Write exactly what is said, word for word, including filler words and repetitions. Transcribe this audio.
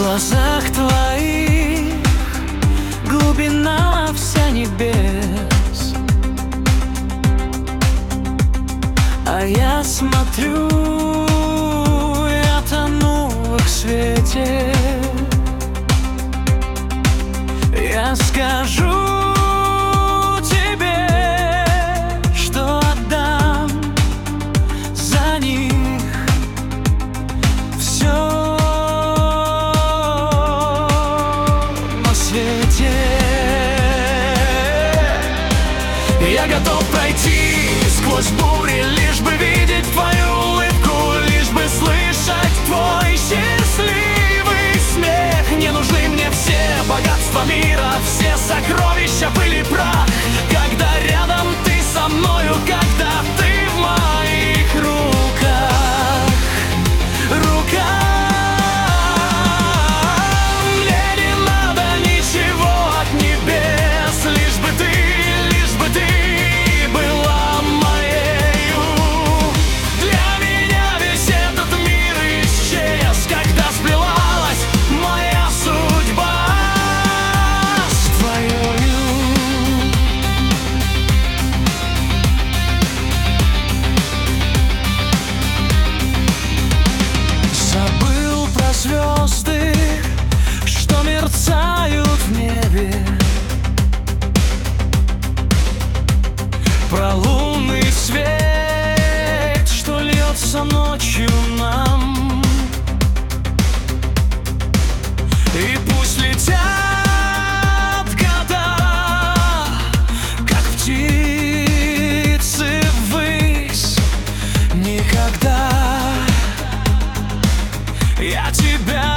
глазах твоих глубина вся небес, а я смотрю, я тону в их свете. Я скажу тебе, что отдам за них все на свете. Я готов пройти сквозь бури, лишь бы видеть твою улыбку, лишь бы слышать твой счастливый смех. Не нужны мне все богатства мира, все сокровища, пыль и прах, когда рядом ты со мною, когда ты в моих руках, руках. Мне не надо ничего от небес, лишь бы ты, лишь бы ты была моею. Для меня весь этот мир исчез, когда сплелалась моя судьба с твоею. Забыл про звезды, что мерцают в небе, про лунный свет, что льется ночью нам. И пусть летят года, как птицы ввысь, никогда я тебя